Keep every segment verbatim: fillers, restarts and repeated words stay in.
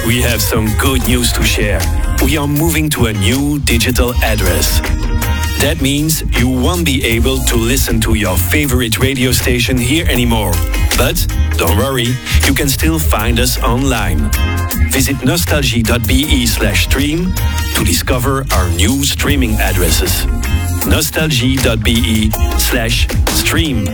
we have some good news to share. We are moving to a new digital address. That means you won't be able to listen to your favorite radio station here anymore. But don't worry, you can still find us online. Visit nostalgie.be slash stream to discover our new streaming addresses. nostalgie.be slash stream.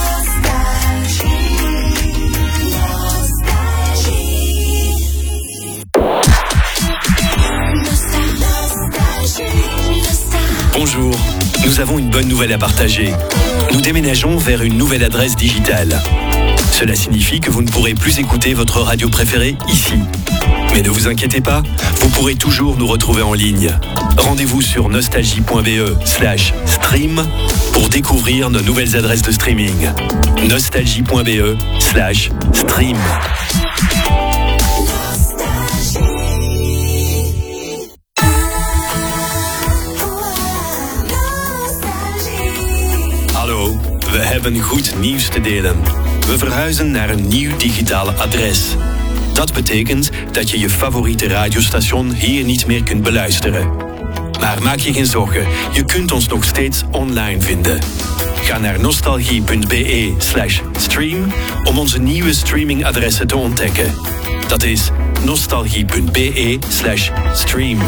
Bonjour, nous avons une bonne nouvelle à partager. Nous déménageons vers une nouvelle adresse digitale. Cela signifie que vous ne pourrez plus écouter votre radio préférée ici. Mais ne vous inquiétez pas, vous pourrez toujours nous retrouver en ligne. Rendez-vous sur nostalgie.be slash stream pour découvrir nos nouvelles adresses de streaming. nostalgie.be slash stream. Hallo, we hebben goed nieuws te delen. We verhuizen naar een nieuw digitaal adres. Dat betekent dat je je favoriete radiostation hier niet meer kunt beluisteren. Maar maak je geen zorgen, je kunt ons nog steeds online vinden. Ga naar nostalgie.be slash stream om onze nieuwe streamingadressen te ontdekken. Dat is nostalgie.be slash stream.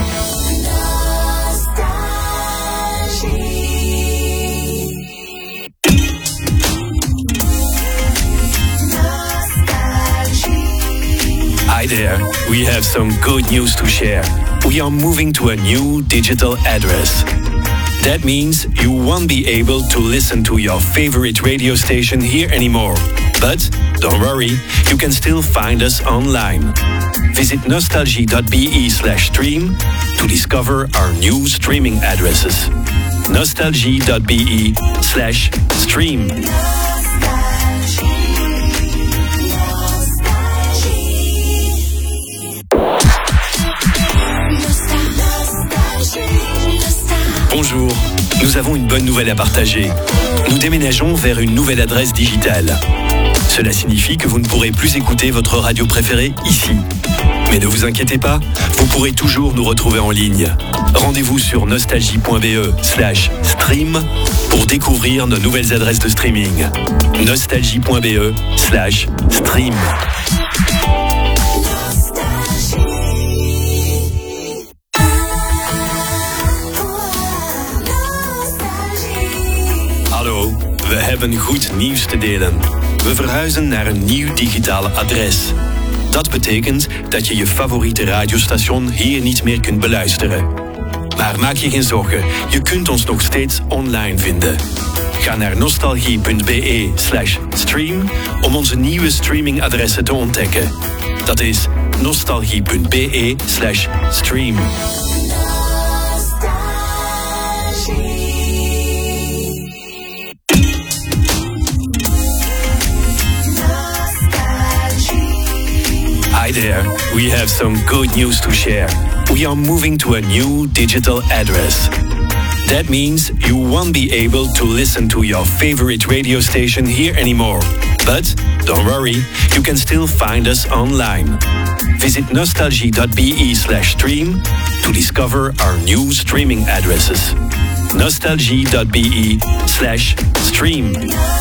Hi there, we have some good news to share. We are moving to a new digital address. That means you won't be able to listen to your favorite radio station here anymore. But don't worry, you can still find us online. Visit nostalgie.be slash stream to discover our new streaming addresses. nostalgie.be slash stream. Bonjour, nous avons une bonne nouvelle à partager. Nous déménageons vers une nouvelle adresse digitale. Cela signifie que vous ne pourrez plus écouter votre radio préférée ici. Mais ne vous inquiétez pas, vous pourrez toujours nous retrouver en ligne. Rendez-vous sur nostalgie.be slash stream pour découvrir nos nouvelles adresses de streaming. nostalgie.be slash stream. Hallo, we hebben goed nieuws te delen. We verhuizen naar een nieuw digitaal adres. Dat betekent dat je je favoriete radiostation hier niet meer kunt beluisteren. Maar maak je geen zorgen, je kunt ons nog steeds online vinden. Ga naar nostalgie.be slash stream om onze nieuwe streamingadressen te ontdekken. Dat is nostalgie.be slash stream. Hi there, we have some good news to share. We are moving to a new digital address. That means you won't be able to listen to your favorite radio station here anymore. But don't worry, you can still find us online. Visit nostalgie.be slash stream to discover our new streaming addresses. nostalgie.be slash stream.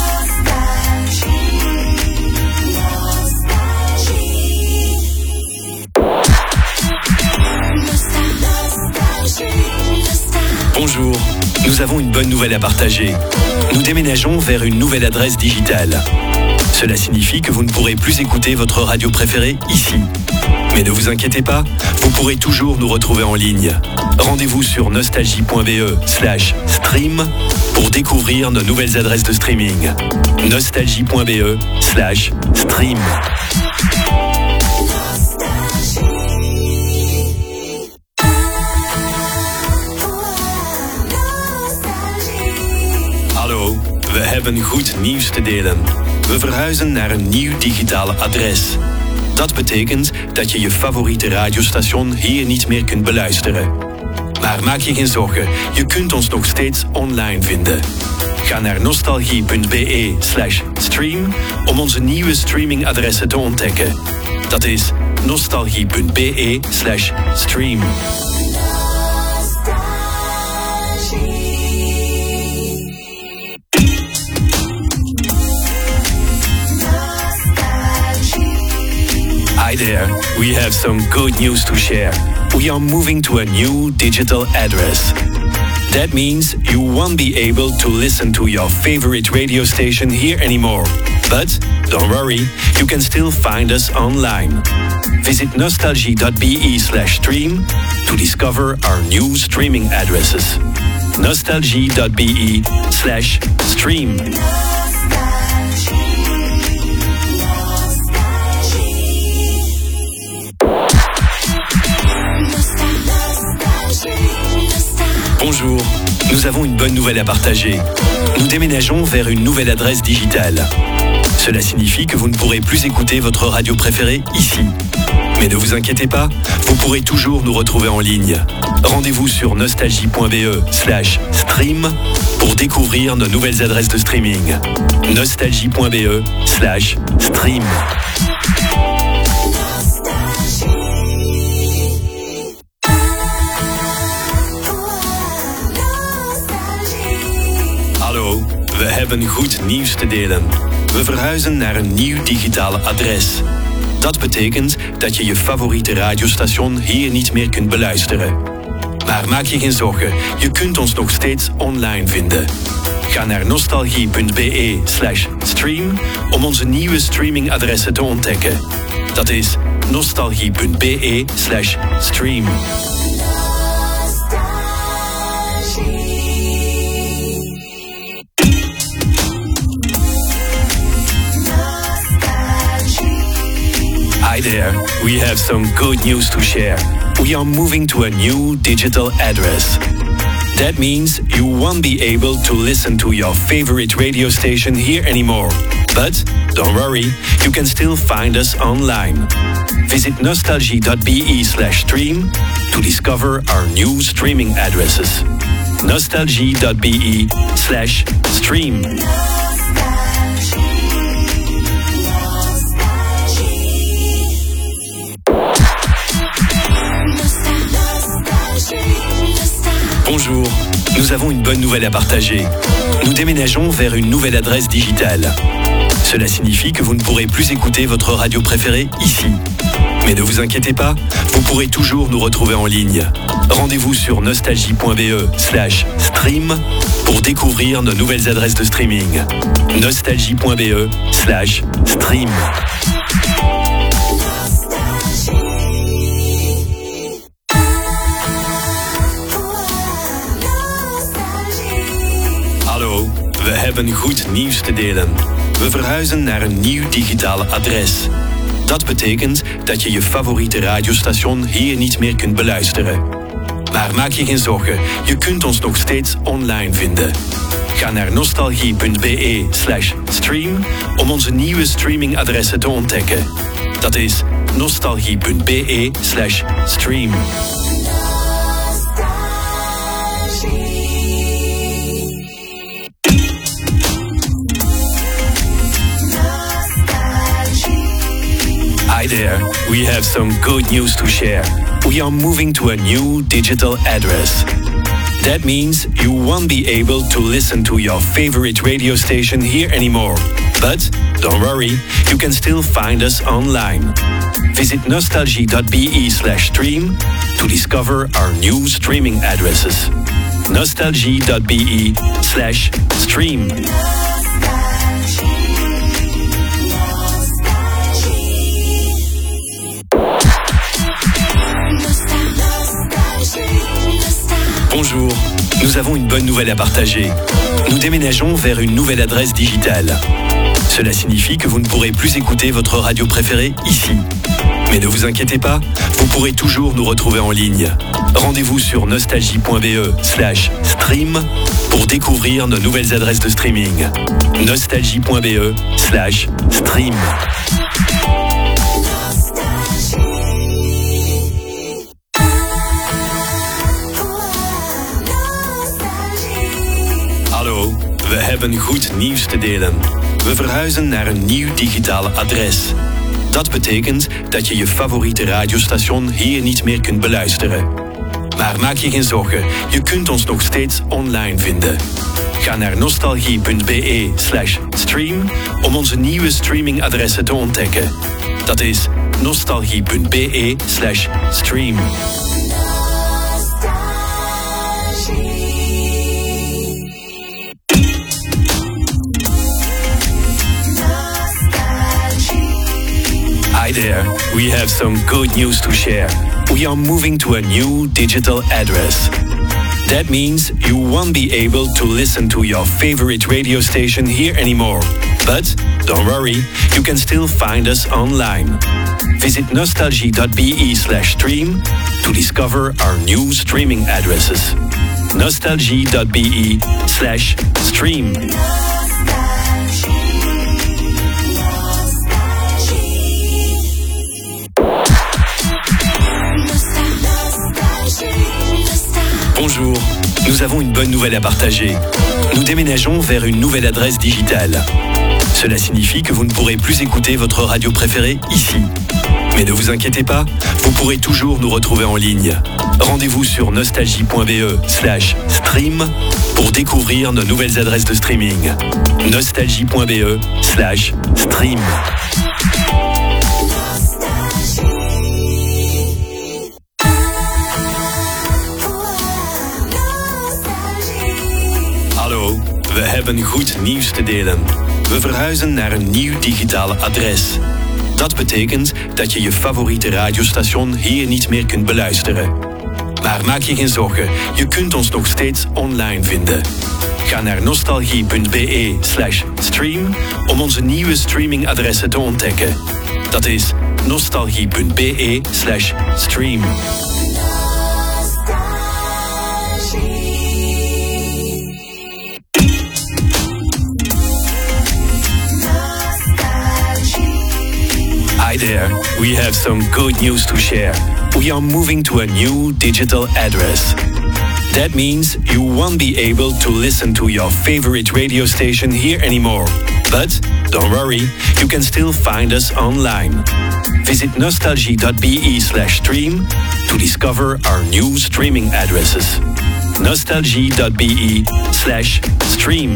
Bonjour, nous avons une bonne nouvelle à partager. Nous déménageons vers une nouvelle adresse digitale. Cela signifie que vous ne pourrez plus écouter votre radio préférée ici. Mais ne vous inquiétez pas, vous pourrez toujours nous retrouver en ligne. Rendez-vous sur nostalgie.be slash stream pour découvrir nos nouvelles adresses de streaming. nostalgie.be slash stream. Hallo, we hebben goed nieuws te delen. We verhuizen naar een nieuw digitaal adres. Dat betekent dat je je favoriete radiostation hier niet meer kunt beluisteren. Maar maak je geen zorgen, je kunt ons nog steeds online vinden. Ga naar nostalgie.be slash stream om onze nieuwe streamingadressen te ontdekken. Dat is nostalgie.be slash stream. Hi there, we have some good news to share. We are moving to a new digital address. That means you won't be able to listen to your favorite radio station here anymore. But don't worry, you can still find us online. Visit nostalgie.be slash stream to discover our new streaming addresses. nostalgie.be slash stream. Bonjour, nous avons une bonne nouvelle à partager. Nous déménageons vers une nouvelle adresse digitale. Cela signifie que vous ne pourrez plus écouter votre radio préférée ici. Mais ne vous inquiétez pas, vous pourrez toujours nous retrouver en ligne. Rendez-vous sur nostalgie.be slash stream pour découvrir nos nouvelles adresses de streaming. nostalgie.be slash stream. Hallo, we hebben goed nieuws te delen. We verhuizen naar een nieuw digitale adres. Dat betekent dat je je favoriete radiostation hier niet meer kunt beluisteren. Maar maak je geen zorgen, je kunt ons nog steeds online vinden. Ga naar nostalgie.be slash stream om onze nieuwe streamingadressen te ontdekken. Dat is nostalgie.be slash stream. Hi there, we have some good news to share. We are moving to a new digital address. That means you won't be able to listen to your favorite radio station here anymore. But don't worry, you can still find us online. Visit nostalgie.be slash stream to discover our new streaming addresses. nostalgie.be slash stream. Bonjour, nous avons une bonne nouvelle à partager. Nous déménageons vers une nouvelle adresse digitale. Cela signifie que vous ne pourrez plus écouter votre radio préférée ici. Mais ne vous inquiétez pas, vous pourrez toujours nous retrouver en ligne. Rendez-vous sur nostalgie.be slash stream pour découvrir nos nouvelles adresses de streaming. nostalgie.be slash stream. Hallo, we hebben goed nieuws te delen. We verhuizen naar een nieuw digitale adres. Dat betekent dat je je favoriete radiostation hier niet meer kunt beluisteren. Maar maak je geen zorgen, je kunt ons nog steeds online vinden. Ga naar nostalgie.be slash stream om onze nieuwe streamingadressen te ontdekken. Dat is nostalgie.be slash stream. Hi there, we have some good news to share. We are moving to a new digital address. That means you won't be able to listen to your favorite radio station here anymore. But don't worry, you can still find us online. Visit nostalgie.be slash stream to discover our new streaming addresses. nostalgie.be slash stream. Bonjour, nous avons une bonne nouvelle à partager. Nous déménageons vers une nouvelle adresse digitale. Cela signifie que vous ne pourrez plus écouter votre radio préférée ici. Mais ne vous inquiétez pas, vous pourrez toujours nous retrouver en ligne. Rendez-vous sur nostalgie.be slash stream pour découvrir nos nouvelles adresses de streaming. nostalgie.be slash stream. Hallo, we hebben goed nieuws te delen. We verhuizen naar een nieuw digitale adres. Dat betekent dat je je favoriete radiostation hier niet meer kunt beluisteren. Maar maak je geen zorgen, je kunt ons nog steeds online vinden. Ga naar nostalgie.be slash stream om onze nieuwe streamingadressen te ontdekken. Dat is nostalgie.be slash stream. Hi there, we have some good news to share. We are moving to a new digital address. That means you won't be able to listen to your favorite radio station here anymore. But don't worry, you can still find us online. Visit nostalgie.be slash stream to discover our new streaming addresses. nostalgie.be slash stream. Bonjour, nous avons une bonne nouvelle à partager. Nous déménageons vers une nouvelle adresse digitale. Cela signifie que vous ne pourrez plus écouter votre radio préférée ici. Mais ne vous inquiétez pas, vous pourrez toujours nous retrouver en ligne. Rendez-vous sur nostalgie.be slash stream pour découvrir nos nouvelles adresses de streaming. nostalgie.be slash stream. Hallo, we hebben goed nieuws te delen. We verhuizen naar een nieuw digitaal adres. Dat betekent dat je je favoriete radiostation hier niet meer kunt beluisteren. Maar maak je geen zorgen, je kunt ons nog steeds online vinden. Ga naar nostalgie.be slash stream om onze nieuwe streamingadressen te ontdekken. Dat is nostalgie.be slash stream. Hi there, we have some good news to share. We are moving to a new digital address. That means you won't be able to listen to your favorite radio station here anymore. But don't worry, you can still find us online. Visit nostalgie.be slash stream to discover our new streaming addresses. nostalgie.be slash stream.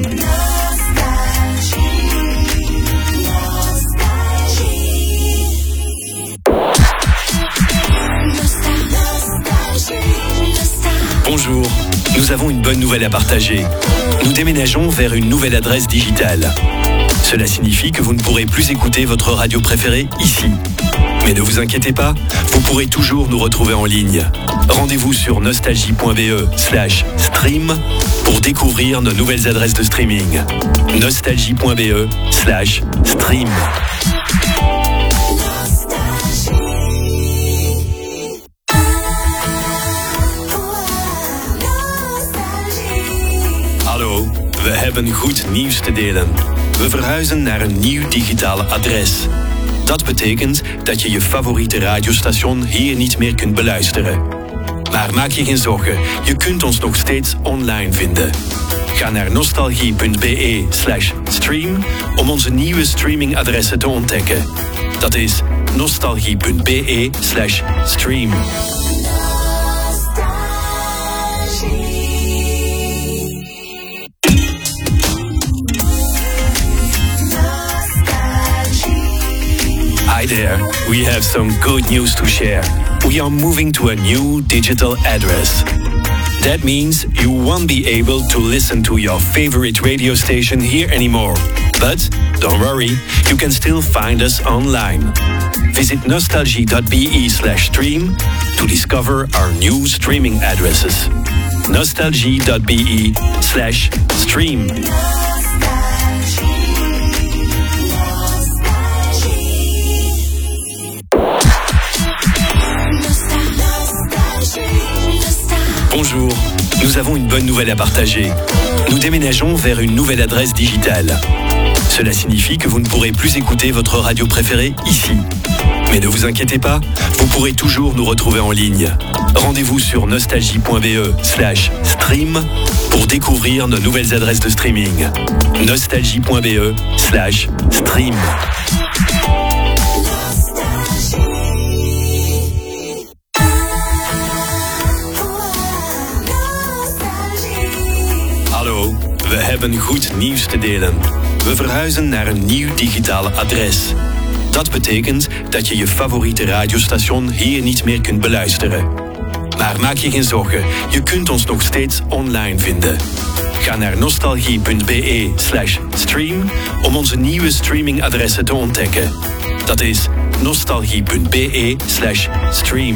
Bonjour, nous avons une bonne nouvelle à partager. Nous déménageons vers une nouvelle adresse digitale. Cela signifie que vous ne pourrez plus écouter votre radio préférée ici. Mais ne vous inquiétez pas, vous pourrez toujours nous retrouver en ligne. Rendez-vous sur nostalgie.be slash stream pour découvrir nos nouvelles adresses de streaming. nostalgie.be slash stream. Hallo, we hebben goed nieuws te delen. We verhuizen naar een nieuw digitaal adres. Dat betekent dat je je favoriete radiostation hier niet meer kunt beluisteren. Maar maak je geen zorgen, je kunt ons nog steeds online vinden. Ga naar nostalgie.be slash stream om onze nieuwe streamingadressen te ontdekken. Dat is nostalgie.be slash stream. Hi there, we have some good news to share. We are moving to a new digital address. That means you won't be able to listen to your favorite radio station here anymore. But don't worry, you can still find us online. Visit nostalgie.be slash stream to discover our new streaming addresses. nostalgie.be slash stream. Bonjour, nous avons une bonne nouvelle à partager. Nous déménageons vers une nouvelle adresse digitale. Cela signifie que vous ne pourrez plus écouter votre radio préférée ici. Mais ne vous inquiétez pas, vous pourrez toujours nous retrouver en ligne. Rendez-vous sur nostalgie.be slash stream pour découvrir nos nouvelles adresses de streaming. nostalgie.be slash stream. we hebben goed nieuws te delen. We verhuizen naar een nieuw digitaal adres. Dat betekent dat je je favoriete radiostation hier niet meer kunt beluisteren. Maar maak je geen zorgen, je kunt ons nog steeds online vinden. Ga naar nostalgie.be slash stream om onze nieuwe streamingadressen te ontdekken. Dat is nostalgie.be slash stream.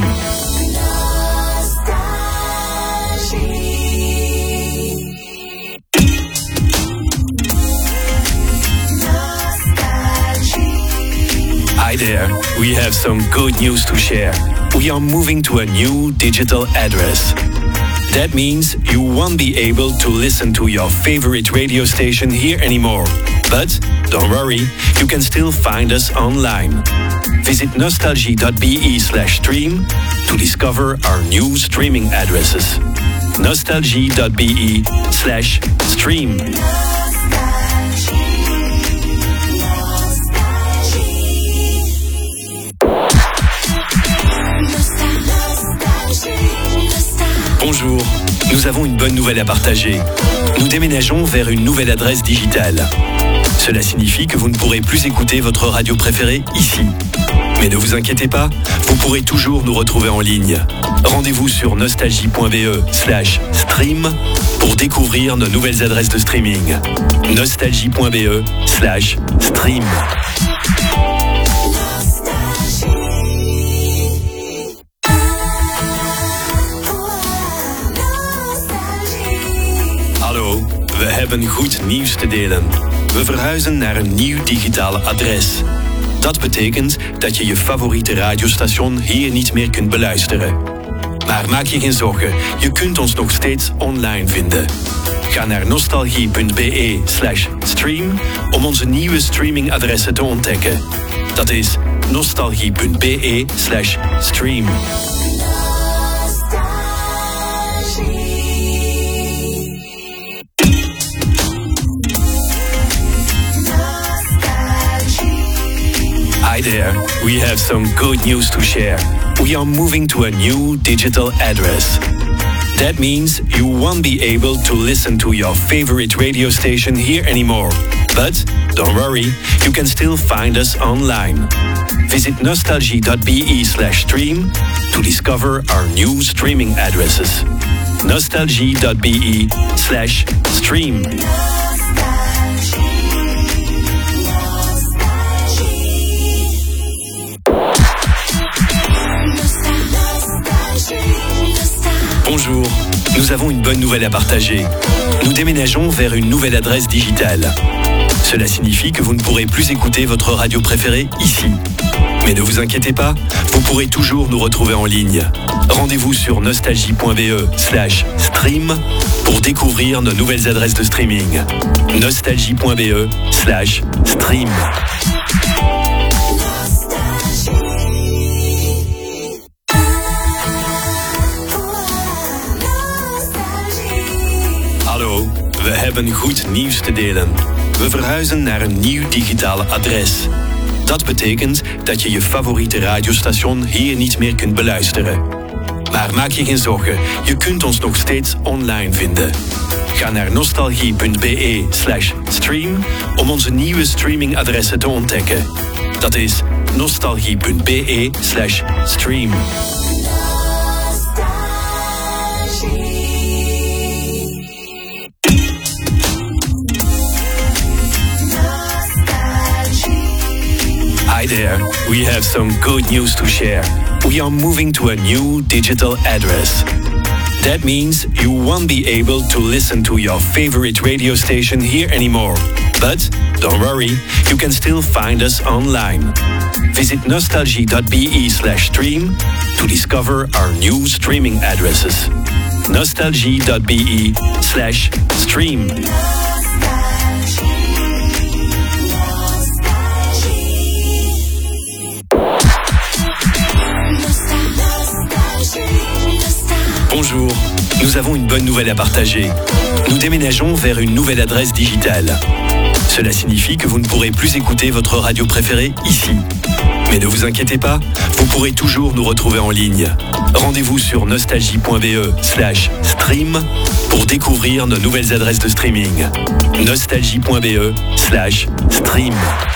Hi there, we have some good news to share. We are moving to a new digital address. That means you won't be able to listen to your favorite radio station here anymore. But don't worry, you can still find us online. Visit nostalgie.be slash stream to discover our new streaming addresses. nostalgie.be slash stream. Bonjour, nous avons une bonne nouvelle à partager. Nous déménageons vers une nouvelle adresse digitale. Cela signifie que vous ne pourrez plus écouter votre radio préférée ici. Mais ne vous inquiétez pas, vous pourrez toujours nous retrouver en ligne. Rendez-vous sur nostalgie.be slash stream pour découvrir nos nouvelles adresses de streaming. nostalgie.be slash stream. Hallo, we hebben goed nieuws te delen. We verhuizen naar een nieuw digitaal adres. Dat betekent dat je je favoriete radiostation hier niet meer kunt beluisteren. Maar maak je geen zorgen, je kunt ons nog steeds online vinden. Ga naar nostalgie.be slash stream om onze nieuwe streamingadressen te ontdekken. Dat is nostalgie.be slash stream. Hi there, we have some good news to share. We are moving to a new digital address. That means you won't be able to listen to your favorite radio station here anymore. But don't worry, you can still find us online. Visit nostalgie.be slash stream to discover our new streaming addresses. nostalgie.be slash stream. Bonjour, nous avons une bonne nouvelle à partager. Nous déménageons vers une nouvelle adresse digitale. Cela signifie que vous ne pourrez plus écouter votre radio préférée ici. Mais ne vous inquiétez pas, vous pourrez toujours nous retrouver en ligne. Rendez-vous sur nostalgie.be slash stream pour découvrir nos nouvelles adresses de streaming. nostalgie.be slash stream. Hallo, we hebben goed nieuws te delen. We verhuizen naar een nieuw digitaal adres. Dat betekent dat je je favoriete radiostation hier niet meer kunt beluisteren. Maar maak je geen zorgen, je kunt ons nog steeds online vinden. Ga naar nostalgie.be slash stream om onze nieuwe streamingadressen te ontdekken. Dat is nostalgie.be slash stream. Hi there, we have some good news to share. We are moving to a new digital address. That means you won't be able to listen to your favorite radio station here anymore. But don't worry, you can still find us online. Visit nostalgie.be slash stream to discover our new streaming addresses. nostalgie.be slash stream. Bonjour, nous avons une bonne nouvelle à partager. Nous déménageons vers une nouvelle adresse digitale. Cela signifie que vous ne pourrez plus écouter votre radio préférée ici. Mais ne vous inquiétez pas, vous pourrez toujours nous retrouver en ligne. Rendez-vous sur nostalgie.be slash stream pour découvrir nos nouvelles adresses de streaming. nostalgie.be slash stream.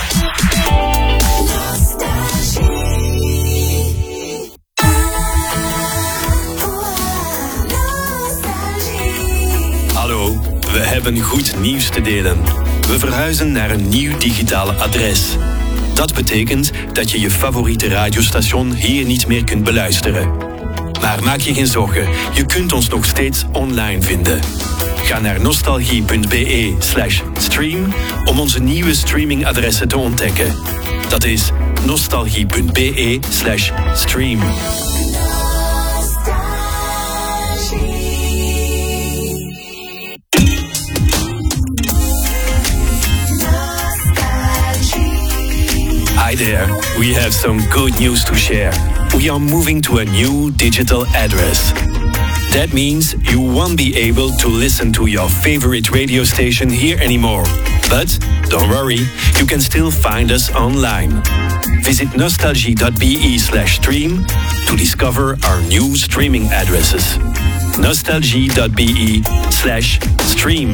Hallo, we hebben goed nieuws te delen. We verhuizen naar een nieuw digitaal adres. Dat betekent dat je je favoriete radiostation hier niet meer kunt beluisteren. Maar maak je geen zorgen, je kunt ons nog steeds online vinden. Ga naar nostalgie.be slash stream om onze nieuwe streamingadressen te ontdekken. Dat is nostalgie.be slash stream. Hi there, we have some good news to share. We are moving to a new digital address. That means you won't be able to listen to your favorite radio station here anymore. But don't worry, you can still find us online. Visit nostalgie.be slash stream to discover our new streaming addresses. nostalgie.be slash stream.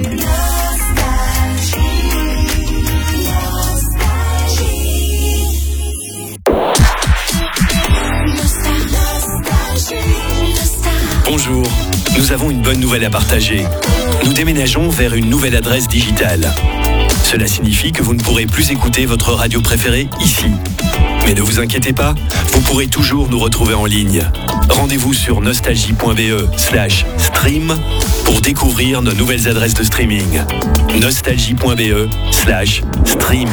Bonjour, nous avons une bonne nouvelle à partager. Nous déménageons vers une nouvelle adresse digitale. Cela signifie que vous ne pourrez plus écouter votre radio préférée ici. Mais ne vous inquiétez pas, vous pourrez toujours nous retrouver en ligne. Rendez-vous sur nostalgie.be slash stream pour découvrir nos nouvelles adresses de streaming. nostalgie.be slash stream.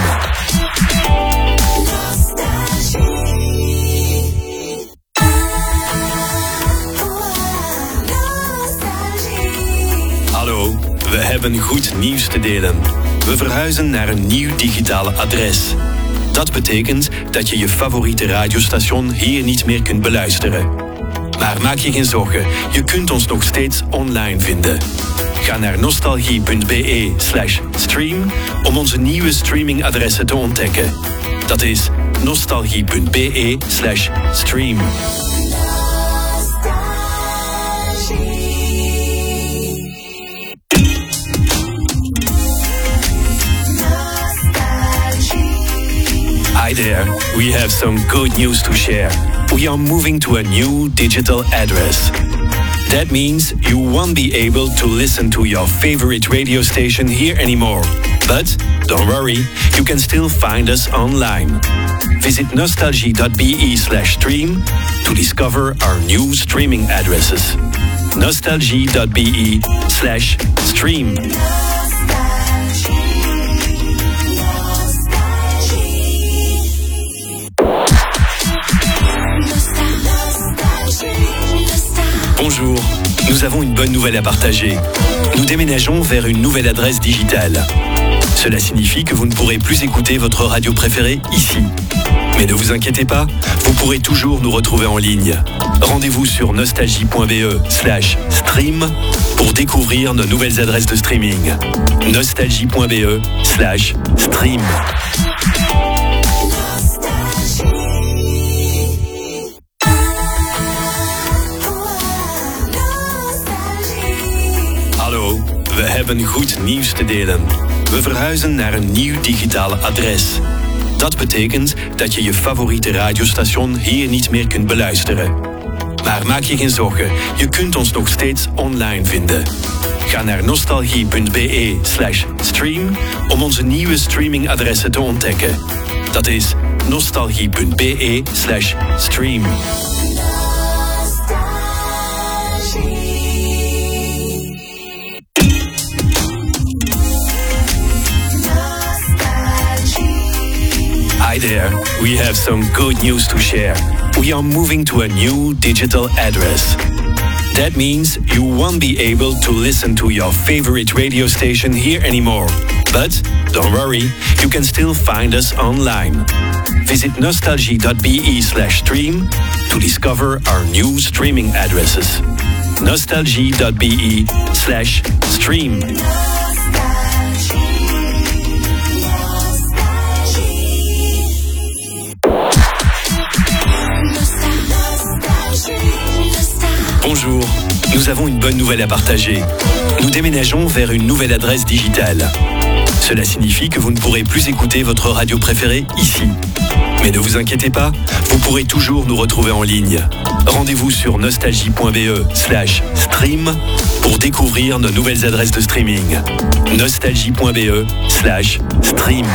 Hallo, we hebben goed nieuws te delen. We verhuizen naar een nieuw digitaal adres. Dat betekent dat je je favoriete radiostation hier niet meer kunt beluisteren. Maar maak je geen zorgen, je kunt ons nog steeds online vinden. Ga naar nostalgie.be slash stream om onze nieuwe streamingadressen te ontdekken. Dat is nostalgie.be slash stream. Hi there, we have some good news to share. We are moving to a new digital address. That means you won't be able to listen to your favorite radio station here anymore. But don't worry, you can still find us online. Visit nostalgie.be slash stream to discover our new streaming addresses. nostalgie.be slash stream. Bonjour, nous avons une bonne nouvelle à partager. Nous déménageons vers une nouvelle adresse digitale. Cela signifie que vous ne pourrez plus écouter votre radio préférée ici. Mais ne vous inquiétez pas, vous pourrez toujours nous retrouver en ligne. Rendez-vous sur nostalgie.be slash stream pour découvrir nos nouvelles adresses de streaming. nostalgie.be slash stream. Hallo, we hebben goed nieuws te delen. We verhuizen naar een nieuw digitaal adres. Dat betekent dat je je favoriete radiostation hier niet meer kunt beluisteren. Maar maak je geen zorgen, je kunt ons nog steeds online vinden. Ga naar nostalgie.be slash stream om onze nieuwe streamingadressen te ontdekken. Dat is nostalgie.be slash stream. Hi there, we have some good news to share. We are moving to a new digital address. That means you won't be able to listen to your favorite radio station here anymore. But don't worry, you can still find us online. Visit nostalgie.be slash stream to discover our new streaming addresses. nostalgie.be slash stream. nous avons une bonne nouvelle à partager. Nous déménageons vers une nouvelle adresse digitale. Cela signifie que vous ne pourrez plus écouter votre radio préférée ici. Mais ne vous inquiétez pas, vous pourrez toujours nous retrouver en ligne. Rendez-vous sur nostalgie.be slash stream pour découvrir nos nouvelles adresses de streaming. nostalgie.be slash stream.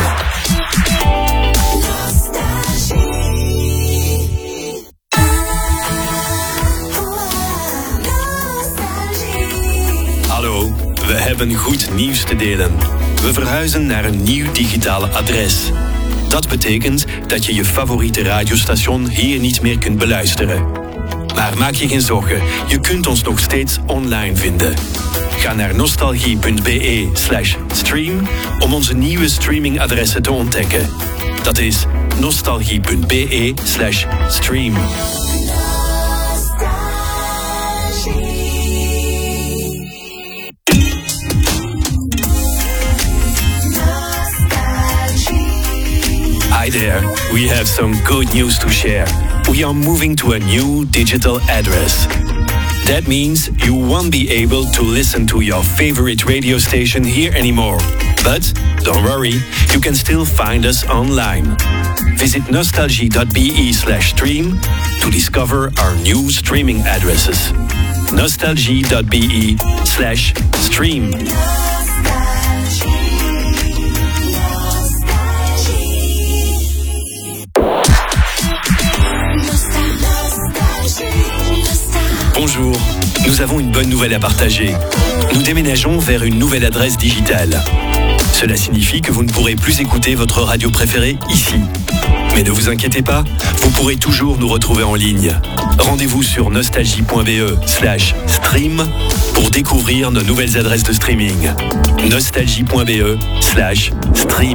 Hallo, we hebben goed nieuws te delen. We verhuizen naar een nieuw digitaal adres. Dat betekent dat je je favoriete radiostation hier niet meer kunt beluisteren. Maar maak je geen zorgen, je kunt ons nog steeds online vinden. Ga naar nostalgie.be slash stream om onze nieuwe streamingadressen te ontdekken. Dat is nostalgie.be slash stream. Hi there, we have some good news to share. We are moving to a new digital address. That means you won't be able to listen to your favorite radio station here anymore. But don't worry, you can still find us online. Visit nostalgie.be slash stream to discover our new streaming addresses. nostalgie.be slash stream. Bonjour, nous avons une bonne nouvelle à partager. Nous déménageons vers une nouvelle adresse digitale. Cela signifie que vous ne pourrez plus écouter votre radio préférée ici. Mais ne vous inquiétez pas, vous pourrez toujours nous retrouver en ligne. Rendez-vous sur nostalgie.be slash stream pour découvrir nos nouvelles adresses de streaming. nostalgie.be slash stream.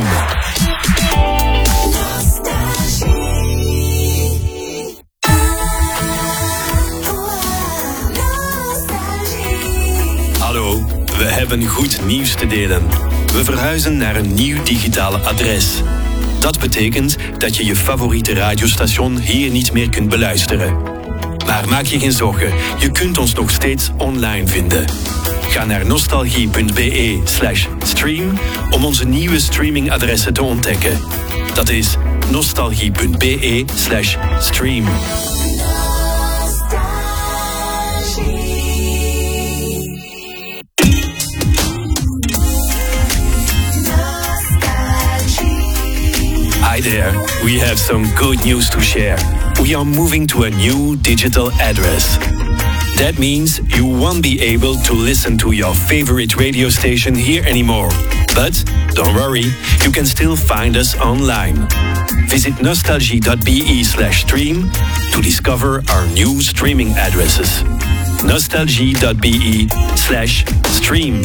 Hallo, we hebben goed nieuws te delen. We verhuizen naar een nieuw digitaal adres. Dat betekent dat je je favoriete radiostation hier niet meer kunt beluisteren. Maar maak je geen zorgen, je kunt ons nog steeds online vinden. Ga naar nostalgie.be slash stream om onze nieuwe streamingadressen te ontdekken. Dat is nostalgie.be slash stream. Hi there, we have some good news to share. We are moving to a new digital address. That means you won't be able to listen to your favorite radio station here anymore. But don't worry, you can still find us online. Visit nostalgie.be slash stream to discover our new streaming addresses. nostalgie.be slash stream.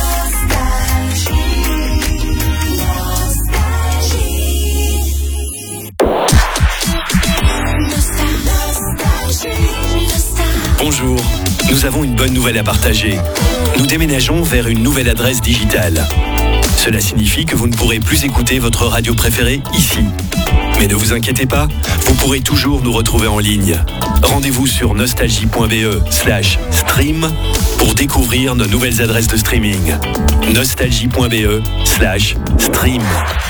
Bonjour, nous avons une bonne nouvelle à partager. Nous déménageons vers une nouvelle adresse digitale. Cela signifie que vous ne pourrez plus écouter votre radio préférée ici. Mais ne vous inquiétez pas, vous pourrez toujours nous retrouver en ligne. Rendez-vous sur nostalgie.be slash stream pour découvrir nos nouvelles adresses de streaming. nostalgie.be slash stream.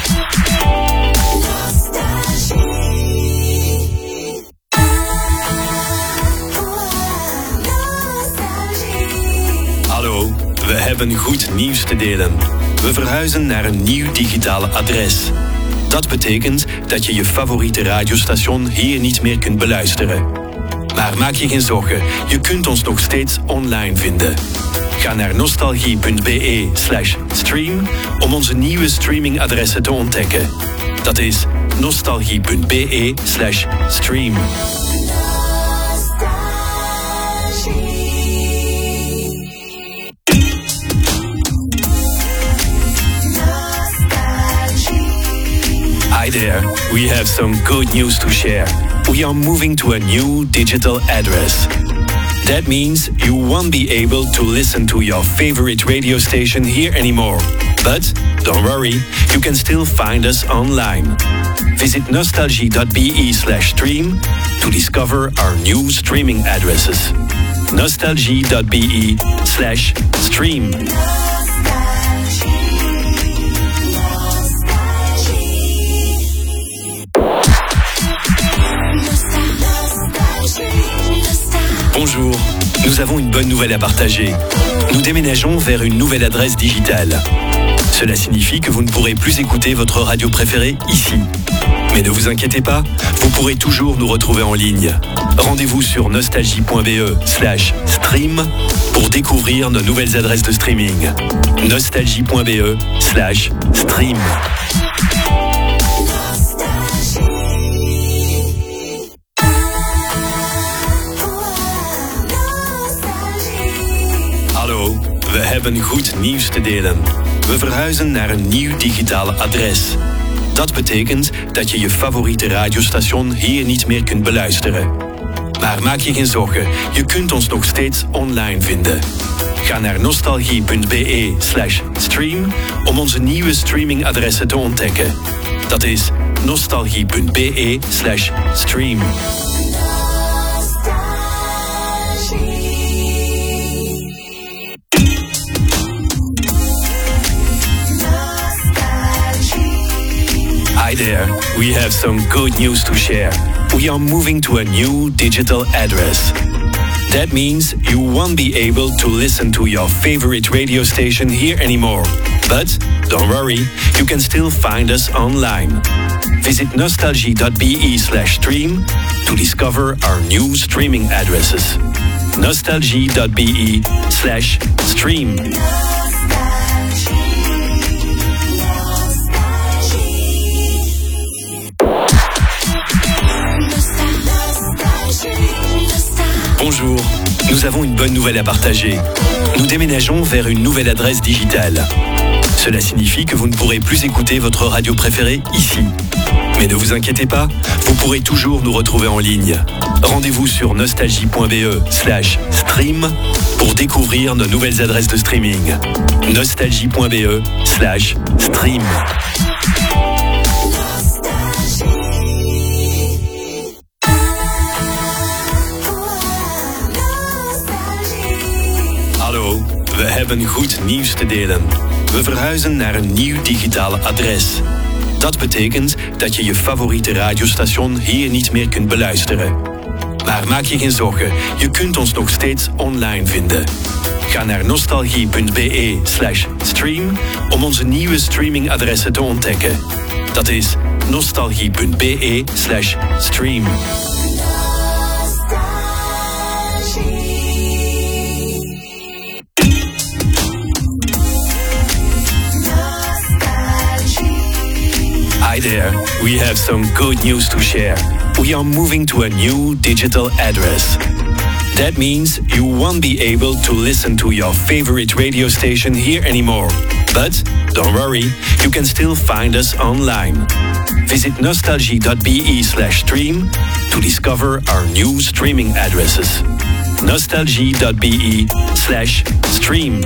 Hallo, we hebben goed nieuws te delen. We verhuizen naar een nieuw digitaal adres. Dat betekent dat je je favoriete radiostation hier niet meer kunt beluisteren. Maar maak je geen zorgen, je kunt ons nog steeds online vinden. Ga naar nostalgie.be slash stream om onze nieuwe streamingadressen te ontdekken. Dat is nostalgie.be slash stream. Hi there, we have some good news to share. We are moving to a new digital address. That means you won't be able to listen to your favorite radio station here anymore. But don't worry, you can still find us online. Visit nostalgie.be slash stream to discover our new streaming addresses. nostalgie.be slash stream. Bonjour, nous avons une bonne nouvelle à partager. Nous déménageons vers une nouvelle adresse digitale. Cela signifie que vous ne pourrez plus écouter votre radio préférée ici. Mais ne vous inquiétez pas, vous pourrez toujours nous retrouver en ligne. Rendez-vous sur nostalgie.be slash stream pour découvrir nos nouvelles adresses de streaming. nostalgie.be slash stream. Hallo, we hebben goed nieuws te delen. We verhuizen naar een nieuw digitaal adres. Dat betekent dat je je favoriete radiostation hier niet meer kunt beluisteren. Maar maak je geen zorgen, je kunt ons nog steeds online vinden. Ga naar nostalgie.be slash stream om onze nieuwe streamingadressen te ontdekken. Dat is nostalgie.be slash stream. Hi there, we have some good news to share. We are moving to a new digital address. That means you won't be able to listen to your favorite radio station here anymore. But don't worry, you can still find us online. Visit nostalgie.be slash stream to discover our new streaming addresses. nostalgie.be slash stream. Bonjour, nous avons une bonne nouvelle à partager. Nous déménageons vers une nouvelle adresse digitale. Cela signifie que vous ne pourrez plus écouter votre radio préférée ici. Mais ne vous inquiétez pas, vous pourrez toujours nous retrouver en ligne. Rendez-vous sur nostalgie.be slash stream pour découvrir nos nouvelles adresses de streaming. nostalgie.be slash stream. Hallo, we hebben goed nieuws te delen. We verhuizen naar een nieuw digitaal adres. Dat betekent dat je je favoriete radiostation hier niet meer kunt beluisteren. Maar maak je geen zorgen, je kunt ons nog steeds online vinden. Ga naar nostalgie.be slash stream om onze nieuwe streamingadressen te ontdekken. Dat is nostalgie.be slash stream. Hi there, we have some good news to share. We are moving to a new digital address. That means you won't be able to listen to your favorite radio station here anymore. But don't worry, you can still find us online. Visit nostalgie.be slash stream to discover our new streaming addresses. nostalgie.be slash stream.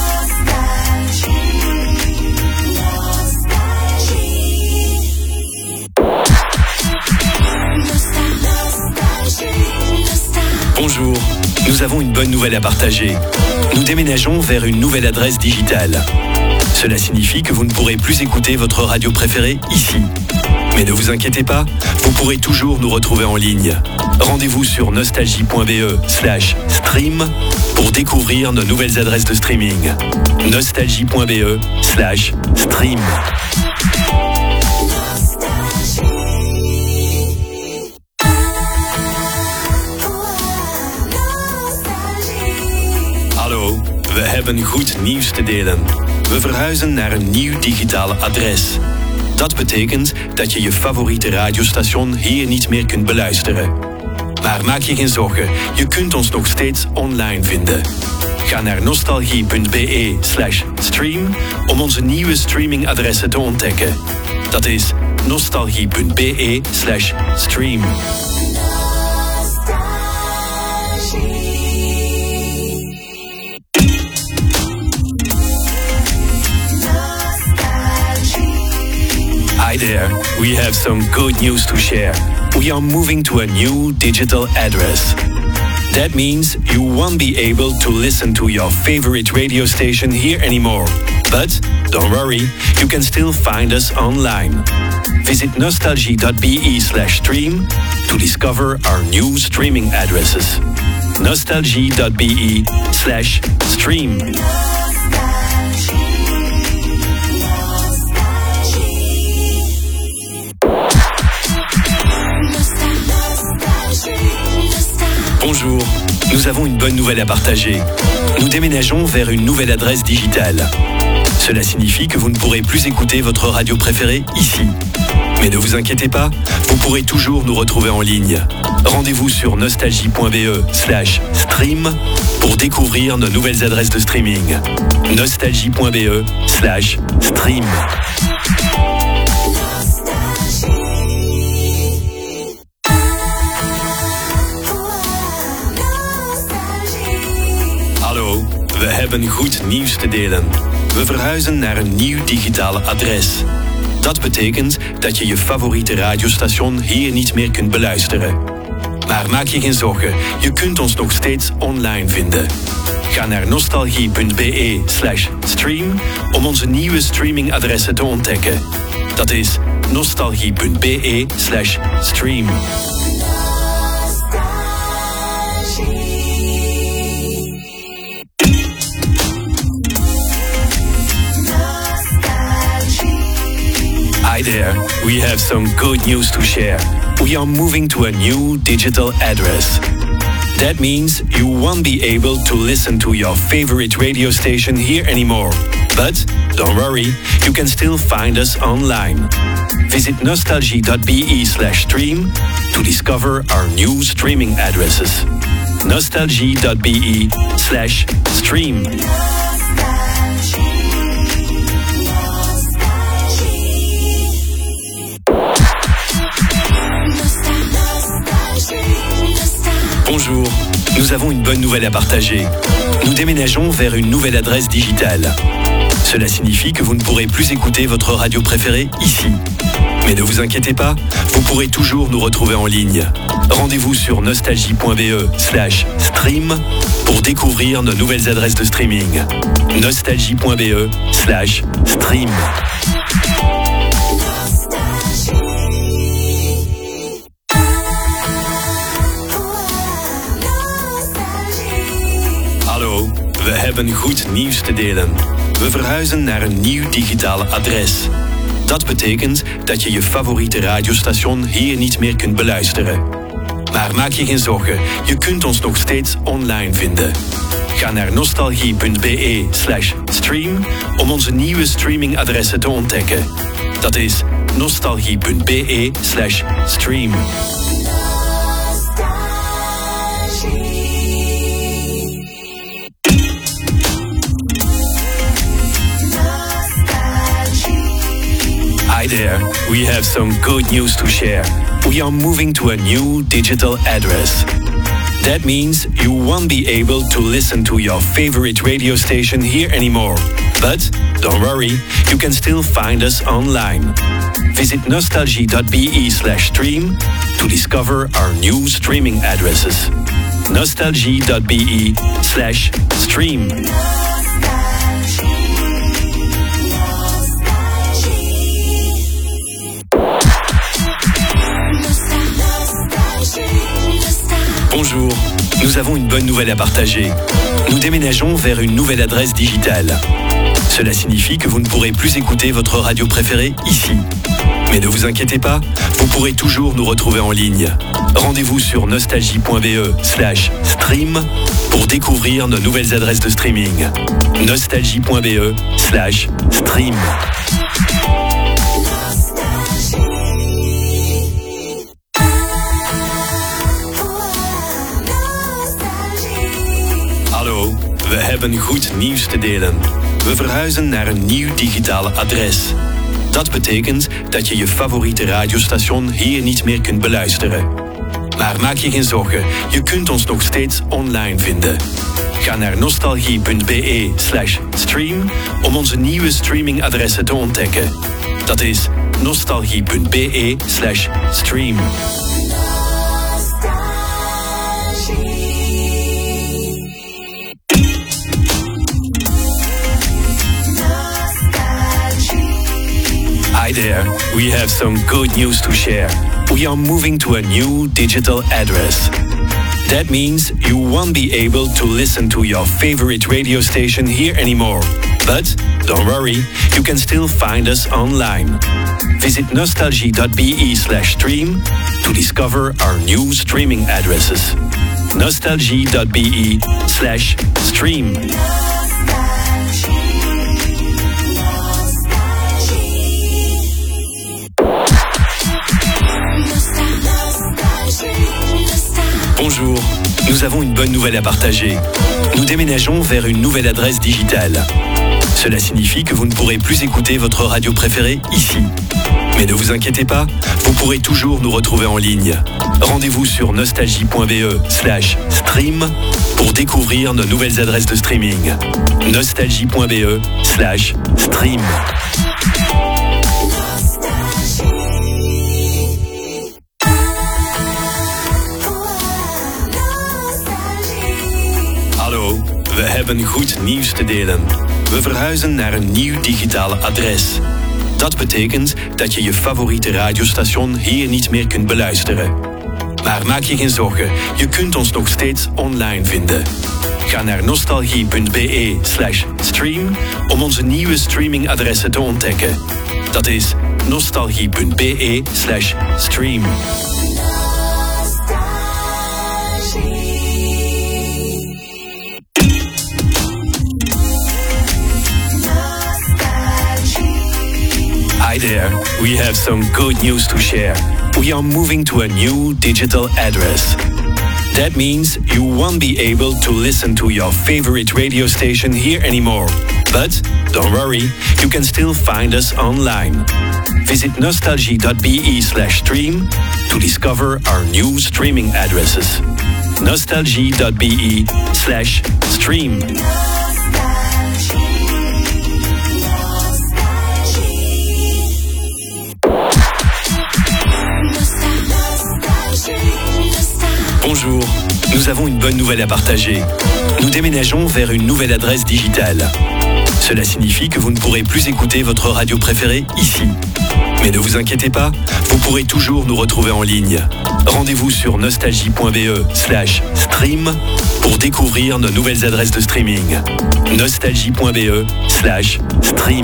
Bonjour, nous avons une bonne nouvelle à partager. Nous déménageons vers une nouvelle adresse digitale. Cela signifie que vous ne pourrez plus écouter votre radio préférée ici. Mais ne vous inquiétez pas, vous pourrez toujours nous retrouver en ligne. Rendez-vous sur nostalgie.be slash stream pour découvrir nos nouvelles adresses de streaming. nostalgie.be slash stream. Hallo, we hebben goed nieuws te delen. We verhuizen naar een nieuw digitaal adres. Dat betekent dat je je favoriete radiostation hier niet meer kunt beluisteren. Maar maak je geen zorgen, je kunt ons nog steeds online vinden. Ga naar nostalgie.be slash stream om onze nieuwe streamingadressen te ontdekken. Dat is nostalgie.be slash stream. Hi there, we have some good news to share. We are moving to a new digital address. That means you won't be able to listen to your favorite radio station here anymore. But don't worry, you can still find us online. Visit nostalgie.be slash stream to discover our new streaming addresses. nostalgie.be slash stream. Bonjour, nous avons une bonne nouvelle à partager. Nous déménageons vers une nouvelle adresse digitale. Cela signifie que vous ne pourrez plus écouter votre radio préférée ici. Mais ne vous inquiétez pas, vous pourrez toujours nous retrouver en ligne. Rendez-vous sur nostalgie.be slash stream pour découvrir nos nouvelles adresses de streaming. nostalgie.be slash stream. Hallo, we hebben goed nieuws te delen. We verhuizen naar een nieuw digitale adres. Dat betekent dat je je favoriete radiostation hier niet meer kunt beluisteren. Maar maak je geen zorgen, je kunt ons nog steeds online vinden. Ga naar nostalgie.be slash stream om onze nieuwe streamingadressen te ontdekken. Dat is nostalgie.be slash stream. Hi there, we have some good news to share. We are moving to a new digital address. That means you won't be able to listen to your favorite radio station here anymore. But don't worry, you can still find us online. Visit nostalgie.be slash stream to discover our new streaming addresses. nostalgie.be slash stream. Bonjour, nous avons une bonne nouvelle à partager. Nous déménageons vers une nouvelle adresse digitale. Cela signifie que vous ne pourrez plus écouter votre radio préférée ici. Mais ne vous inquiétez pas, vous pourrez toujours nous retrouver en ligne. Rendez-vous sur nostalgie.be slash stream pour découvrir nos nouvelles adresses de streaming. nostalgie.be slash stream. Hallo, we hebben goed nieuws te delen. We verhuizen naar een nieuw digitale adres. Dat betekent dat je je favoriete radiostation hier niet meer kunt beluisteren. Maar maak je geen zorgen, je kunt ons nog steeds online vinden. Ga naar nostalgie.be slash stream om onze nieuwe streamingadressen te ontdekken. Dat is nostalgie.be slash stream. Hi there, we have some good news to share. We are moving to a new digital address. That means you won't be able to listen to your favorite radio station here anymore. But don't worry, you can still find us online. Visit nostalgie.be slash stream to discover our new streaming addresses. nostalgie.be slash stream. Bonjour, nous avons une bonne nouvelle à partager. Nous déménageons vers une nouvelle adresse digitale. Cela signifie que vous ne pourrez plus écouter votre radio préférée ici. Mais ne vous inquiétez pas, vous pourrez toujours nous retrouver en ligne. Rendez-vous sur nostalgie.be slash stream pour découvrir nos nouvelles adresses de streaming. nostalgie.be slash stream. Hallo, we hebben goed nieuws te delen. We verhuizen naar een nieuw digitale adres. Dat betekent dat je je favoriete radiostation hier niet meer kunt beluisteren. Maar maak je geen zorgen, je kunt ons nog steeds online vinden. Ga naar nostalgie.be slash stream om onze nieuwe streamingadressen te ontdekken. Dat is nostalgie.be slash stream. Nostalgie. Hi there, we have some good news to share. We are moving to a new digital address. That means you won't be able to listen to your favorite radio station here anymore. But don't worry, you can still find us online. Visit nostalgie.be slash stream to discover our new streaming addresses. nostalgie.be slash stream. Bonjour, nous avons une bonne nouvelle à partager. Nous déménageons vers une nouvelle adresse digitale. Cela signifie que vous ne pourrez plus écouter votre radio préférée ici. Mais ne vous inquiétez pas, vous pourrez toujours nous retrouver en ligne. Rendez-vous sur nostalgie.be slash stream pour découvrir nos nouvelles adresses de streaming. nostalgie.be slash stream. Hallo, we hebben goed nieuws te delen. We verhuizen naar een nieuw digitaal adres. Dat betekent dat je je favoriete radiostation hier niet meer kunt beluisteren. Maar maak je geen zorgen, je kunt ons nog steeds online vinden. Ga naar nostalgie.be slash stream om onze nieuwe streamingadressen te ontdekken. Dat is nostalgie.be slash stream. Hi there, we have some good news to share. We are moving to a new digital address. That means you won't be able to listen to your favorite radio station here anymore. But don't worry, you can still find us online. Visit nostalgie.be slash stream to discover our new streaming addresses. nostalgie.be slash stream. Bonjour, nous avons une bonne nouvelle à partager. Nous déménageons vers une nouvelle adresse digitale. Cela signifie que vous ne pourrez plus écouter votre radio préférée ici. Mais ne vous inquiétez pas, vous pourrez toujours nous retrouver en ligne. Rendez-vous sur nostalgie.be slash stream pour découvrir nos nouvelles adresses de streaming. nostalgie.be slash stream.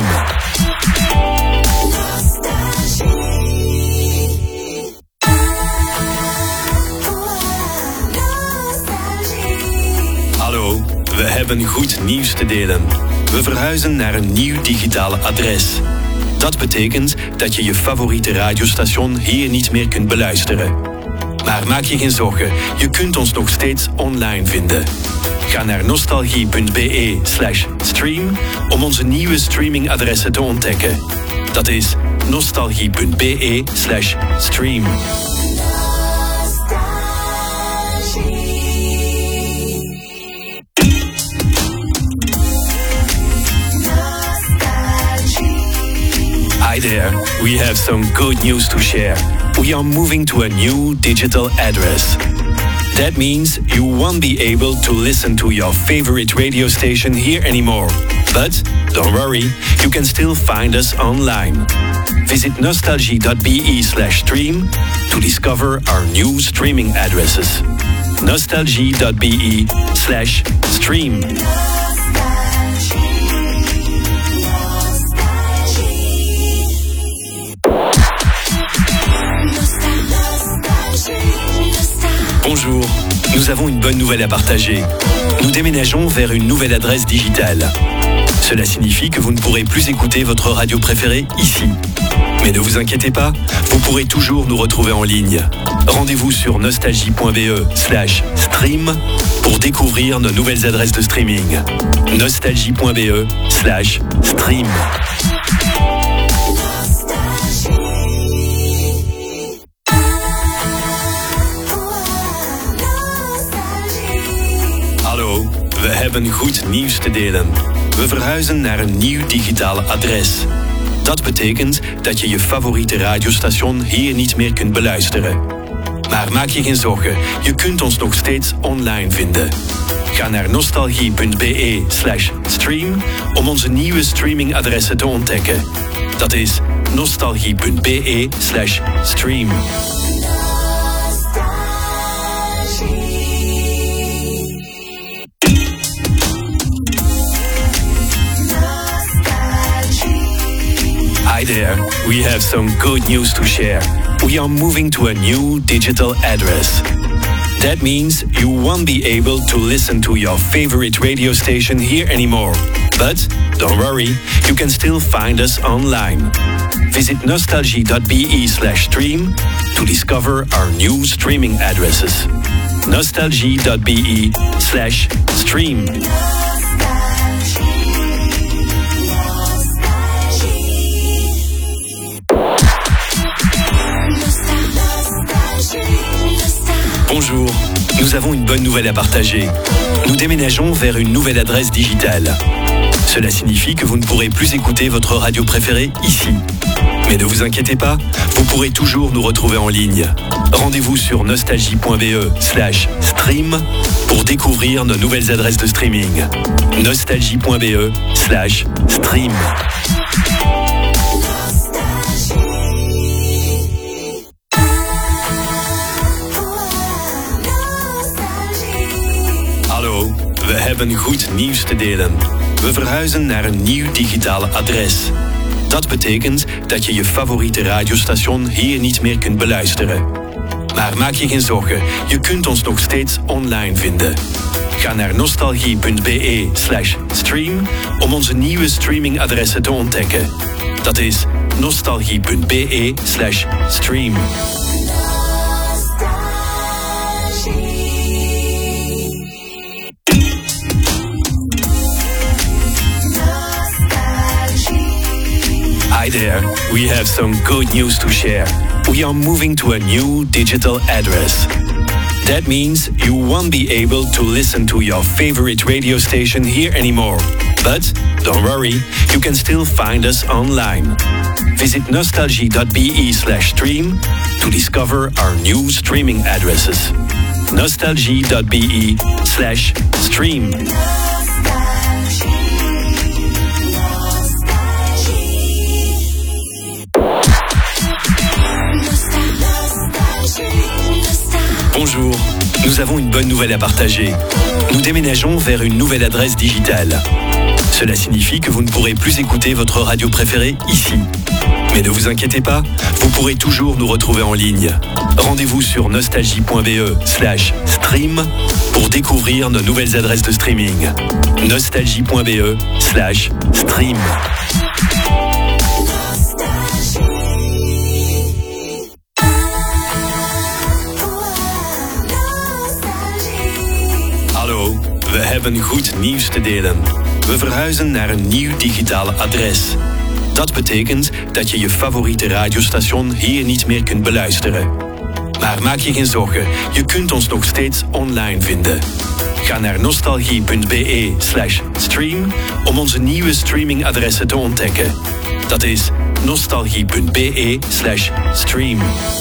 Hallo, we hebben goed nieuws te delen. We verhuizen naar een nieuw digitaal adres. Dat betekent dat je je favoriete radiostation hier niet meer kunt beluisteren. Maar maak je geen zorgen, je kunt ons nog steeds online vinden. Ga naar nostalgie.be slash stream om onze nieuwe streamingadressen te ontdekken. Dat is nostalgie.be slash stream. Hi there, we have some good news to share. We are moving to a new digital address. That means you won't be able to listen to your favorite radio station here anymore. But don't worry, you can still find us online. Visit nostalgie.be slash stream to discover our new streaming addresses. nostalgie.be slash stream. Bonjour, nous avons une bonne nouvelle à partager. Nous déménageons vers une nouvelle adresse digitale. Cela signifie que vous ne pourrez plus écouter votre radio préférée ici. Mais ne vous inquiétez pas, vous pourrez toujours nous retrouver en ligne. Rendez-vous sur nostalgie.be slash stream pour découvrir nos nouvelles adresses de streaming. nostalgie.be slash stream. Hallo, we hebben goed nieuws te delen. We verhuizen naar een nieuw digitaal adres. Dat betekent dat je je favoriete radiostation hier niet meer kunt beluisteren. Maar maak je geen zorgen, je kunt ons nog steeds online vinden. Ga naar nostalgie.be slash stream om onze nieuwe streamingadressen te ontdekken. Dat is nostalgie.be slash stream. Hi there, we have some good news to share. We are moving to a new digital address. That means you won't be able to listen to your favorite radio station here anymore. But don't worry, you can still find us online. Visit nostalgie.be slash stream to discover our new streaming addresses. nostalgie.be slash stream. Bonjour, nous avons une bonne nouvelle à partager. Nous déménageons vers une nouvelle adresse digitale. Cela signifie que vous ne pourrez plus écouter votre radio préférée ici. Mais ne vous inquiétez pas, vous pourrez toujours nous retrouver en ligne. Rendez-vous sur nostalgie.be slash stream pour découvrir nos nouvelles adresses de streaming. nostalgie.be slash stream. Hallo, we hebben goed nieuws te delen. We verhuizen naar een nieuw digitale adres. Dat betekent dat je je favoriete radiostation hier niet meer kunt beluisteren. Maar maak je geen zorgen, je kunt ons nog steeds online vinden. Ga naar nostalgie.be slash stream om onze nieuwe streamingadressen te ontdekken. Dat is nostalgie.be slash stream. Hi there, we have some good news to share. We are moving to a new digital address. That means you won't be able to listen to your favorite radio station here anymore. But don't worry, you can still find us online. Visit nostalgie.be slash stream to discover our new streaming addresses. nostalgie.be slash stream. Bonjour, nous avons une bonne nouvelle à partager. Nous déménageons vers une nouvelle adresse digitale. Cela signifie que vous ne pourrez plus écouter votre radio préférée ici. Mais ne vous inquiétez pas, vous pourrez toujours nous retrouver en ligne. Rendez-vous sur nostalgie.be slash stream pour découvrir nos nouvelles adresses de streaming. nostalgie.be slash stream. Hallo, we hebben goed nieuws te delen. We verhuizen naar een nieuw digitale adres. Dat betekent dat je je favoriete radiostation hier niet meer kunt beluisteren. Maar maak je geen zorgen, je kunt ons nog steeds online vinden. Ga naar nostalgie.be slash stream om onze nieuwe streamingadressen te ontdekken. Dat is nostalgie.be slash stream.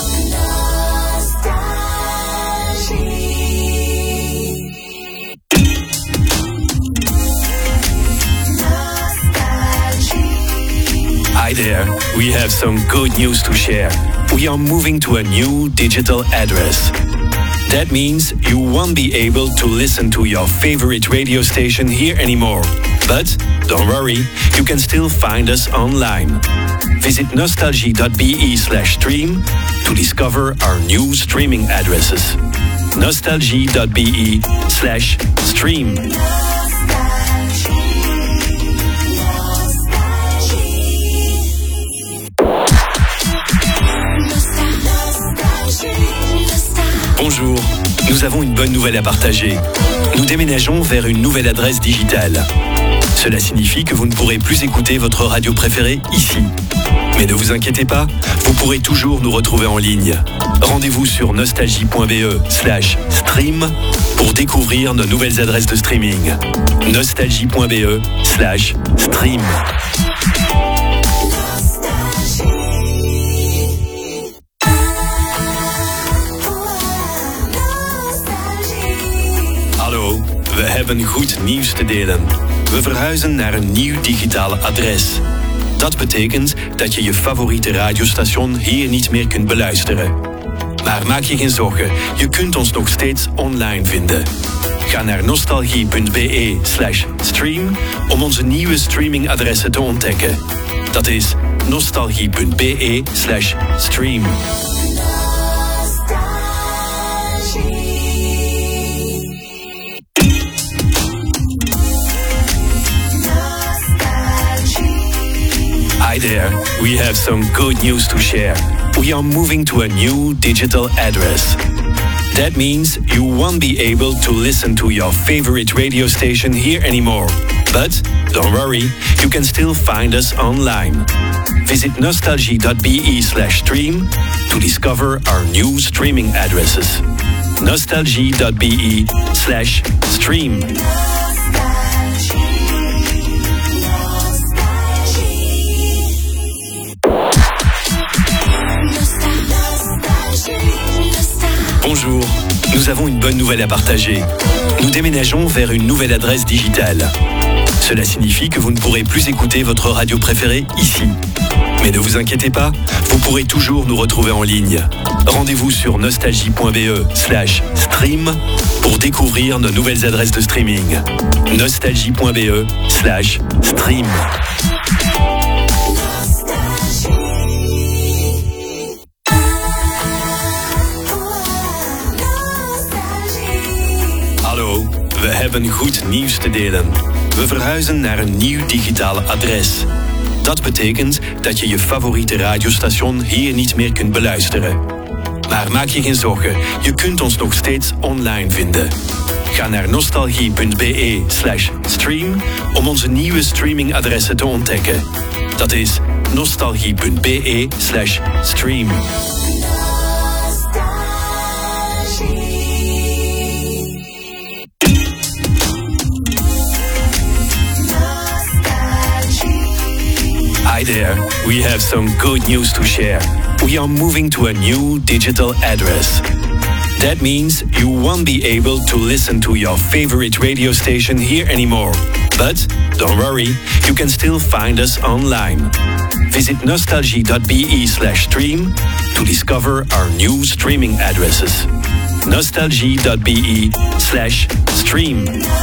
Hi there, we have some good news to share. We are moving to a new digital address. That means you won't be able to listen to your favorite radio station here anymore. But don't worry, you can still find us online. Visit nostalgie.be slash stream to discover our new streaming addresses. nostalgie.be slash stream. Bonjour, nous avons une bonne nouvelle à partager. Nous déménageons vers une nouvelle adresse digitale. Cela signifie que vous ne pourrez plus écouter votre radio préférée ici. Mais ne vous inquiétez pas, vous pourrez toujours nous retrouver en ligne. Rendez-vous sur nostalgie.be slash stream pour découvrir nos nouvelles adresses de streaming. nostalgie.be slash stream. Hallo, we hebben goed nieuws te delen. We verhuizen naar een nieuw digitale adres. Dat betekent dat je je favoriete radiostation hier niet meer kunt beluisteren. Maar maak je geen zorgen, je kunt ons nog steeds online vinden. Ga naar nostalgie.be slash stream om onze nieuwe streamingadressen te ontdekken. Dat is nostalgie.be slash stream. Hi there, we have some good news to share. We are moving to a new digital address. That means you won't be able to listen to your favorite radio station here anymore. But don't worry, you can still find us online. Visit nostalgie.be slash stream to discover our new streaming addresses. nostalgie.be slash stream. Bonjour, nous avons une bonne nouvelle à partager. Nous déménageons vers une nouvelle adresse digitale. Cela signifie que vous ne pourrez plus écouter votre radio préférée ici. Mais ne vous inquiétez pas, vous pourrez toujours nous retrouver en ligne. Rendez-vous sur nostalgie.be slash stream pour découvrir nos nouvelles adresses de streaming. nostalgie.be slash stream. Hallo, we hebben goed nieuws te delen. We verhuizen naar een nieuw digitaal adres. Dat betekent dat je je favoriete radiostation hier niet meer kunt beluisteren. Maar maak je geen zorgen, je kunt ons nog steeds online vinden. Ga naar nostalgie.be slash stream om onze nieuwe streamingadressen te ontdekken. Dat is nostalgie.be slash stream. Hi there, we have some good news to share. We are moving to a new digital address. That means you won't be able to listen to your favorite radio station here anymore. But don't worry, you can still find us online. Visit nostalgie.be slash stream to discover our new streaming addresses. nostalgie.be slash stream.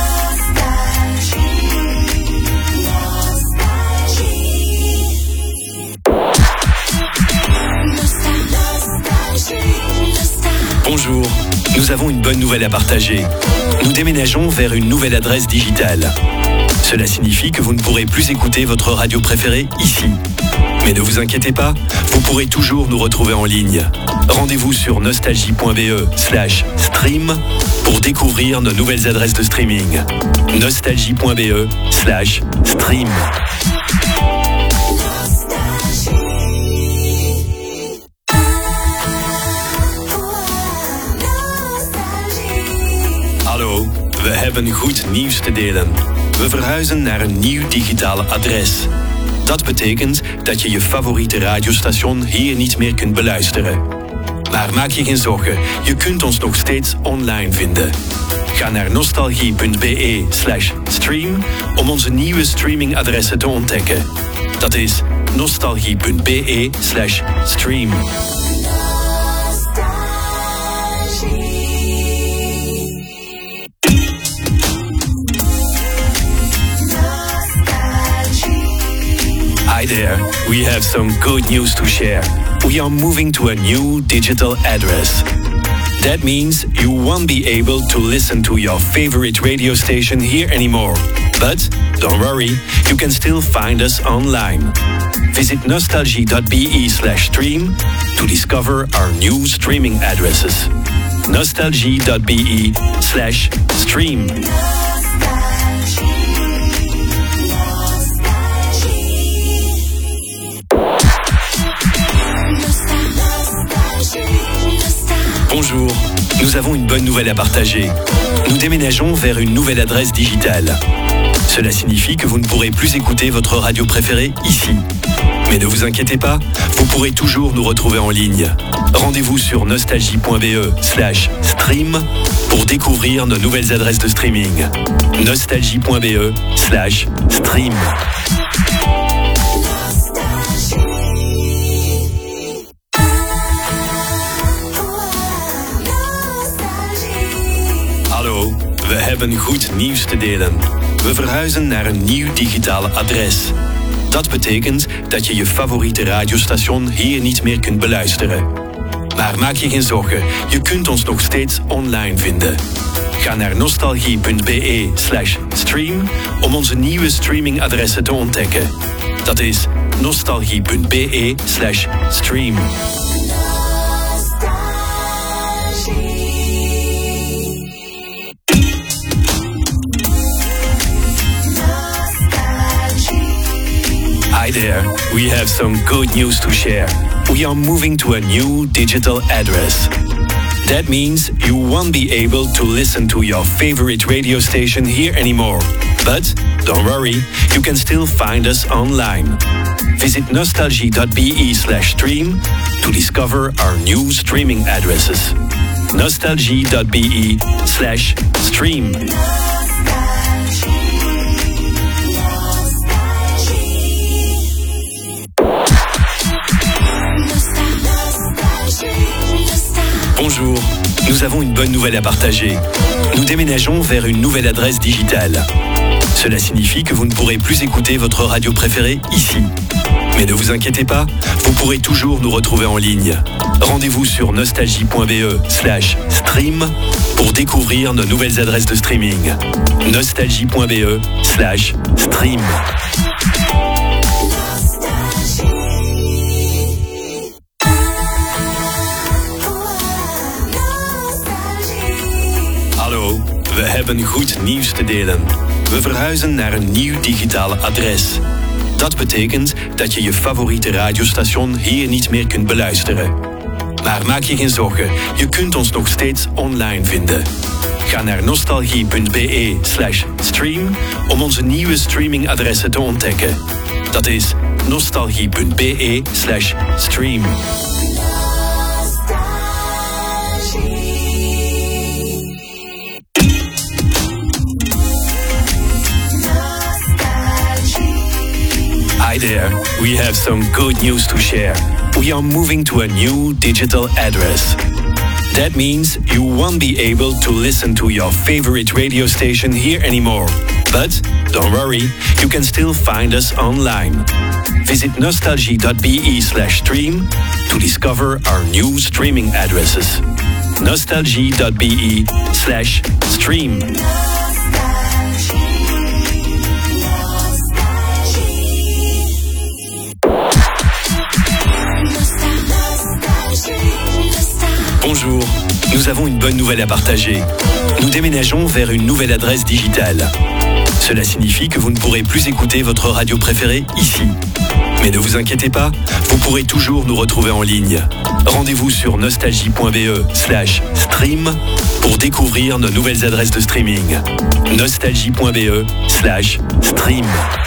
Bonjour, nous avons une bonne nouvelle à partager. Nous déménageons vers une nouvelle adresse digitale. Cela signifie que vous ne pourrez plus écouter votre radio préférée ici. Mais ne vous inquiétez pas, vous pourrez toujours nous retrouver en ligne. Rendez-vous sur nostalgie.be slash stream pour découvrir nos nouvelles adresses de streaming. nostalgie.be slash stream. Hallo, we hebben goed nieuws te delen. We verhuizen naar een nieuw digitaal adres. Dat betekent dat je je favoriete radiostation hier niet meer kunt beluisteren. Maar maak je geen zorgen, je kunt ons nog steeds online vinden. Ga naar nostalgie.be slash stream om onze nieuwe streamingadressen te ontdekken. Dat is nostalgie.be slash stream. Hi there, we have some good news to share. We are moving to a new digital address. That means you won't be able to listen to your favorite radio station here anymore. But don't worry, you can still find us online. Visit nostalgie.be slash stream to discover our new streaming addresses. nostalgie.be slash stream. Bonjour, nous avons une bonne nouvelle à partager. Nous déménageons vers une nouvelle adresse digitale. Cela signifie que vous ne pourrez plus écouter votre radio préférée ici. Mais ne vous inquiétez pas, vous pourrez toujours nous retrouver en ligne. Rendez-vous sur nostalgie.be slash stream pour découvrir nos nouvelles adresses de streaming. nostalgie.be slash stream. hebben goed nieuws te delen. We verhuizen naar een nieuw digitaal adres. Dat betekent dat je je favoriete radiostation hier niet meer kunt beluisteren. Maar maak je geen zorgen, je kunt ons nog steeds online vinden. Ga naar nostalgie.be slash stream om onze nieuwe streamingadressen te ontdekken. Dat is nostalgie.be slash stream. Hi there, we have some good news to share. We are moving to a new digital address. That means you won't be able to listen to your favorite radio station here anymore. But don't worry, you can still find us online. Visit nostalgie.be slash stream to discover our new streaming addresses. nostalgie.be slash stream. Bonjour, nous avons une bonne nouvelle à partager. Nous déménageons vers une nouvelle adresse digitale. Cela signifie que vous ne pourrez plus écouter votre radio préférée ici. Mais ne vous inquiétez pas, vous pourrez toujours nous retrouver en ligne. Rendez-vous sur nostalgie.be slash stream pour découvrir nos nouvelles adresses de streaming. nostalgie.be slash stream. Hallo, we hebben goed nieuws te delen. We verhuizen naar een nieuw digitaal adres. Dat betekent dat je je favoriete radiostation hier niet meer kunt beluisteren. Maar maak je geen zorgen, je kunt ons nog steeds online vinden. Ga naar nostalgie.be slash stream om onze nieuwe streamingadressen te ontdekken. Dat is nostalgie.be slash stream. Hi there, we have some good news to share. We are moving to a new digital address. That means you won't be able to listen to your favorite radio station here anymore. But don't worry, you can still find us online. Visit nostalgie.be slash stream to discover our new streaming addresses. nostalgie.be slash stream. Bonjour, nous avons une bonne nouvelle à partager. Nous déménageons vers une nouvelle adresse digitale. Cela signifie que vous ne pourrez plus écouter votre radio préférée ici. Mais ne vous inquiétez pas, vous pourrez toujours nous retrouver en ligne. Rendez-vous sur nostalgie.be slash stream pour découvrir nos nouvelles adresses de streaming. nostalgie.be slash stream.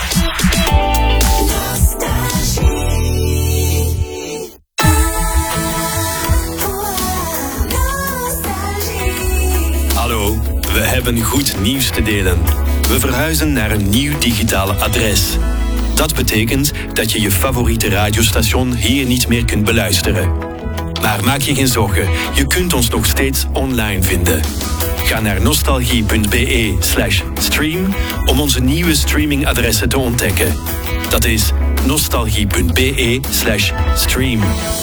Hallo, we hebben goed nieuws te delen. We verhuizen naar een nieuw digitaal adres. Dat betekent dat je je favoriete radiostation hier niet meer kunt beluisteren. Maar maak je geen zorgen, je kunt ons nog steeds online vinden. Ga naar nostalgie.be slash stream om onze nieuwe streamingadressen te ontdekken. Dat is nostalgie.be slash stream.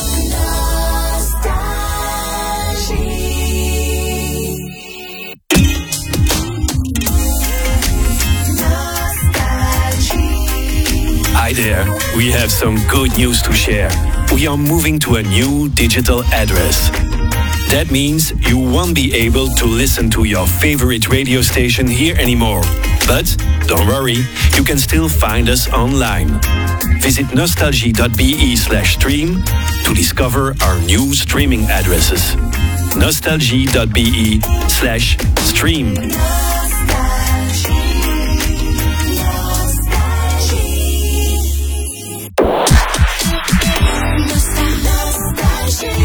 Hi there, we have some good news to share. We are moving to a new digital address. That means you won't be able to listen to your favorite radio station here anymore. But don't worry, you can still find us online. Visit nostalgie.be slash stream to discover our new streaming addresses. nostalgie.be slash stream.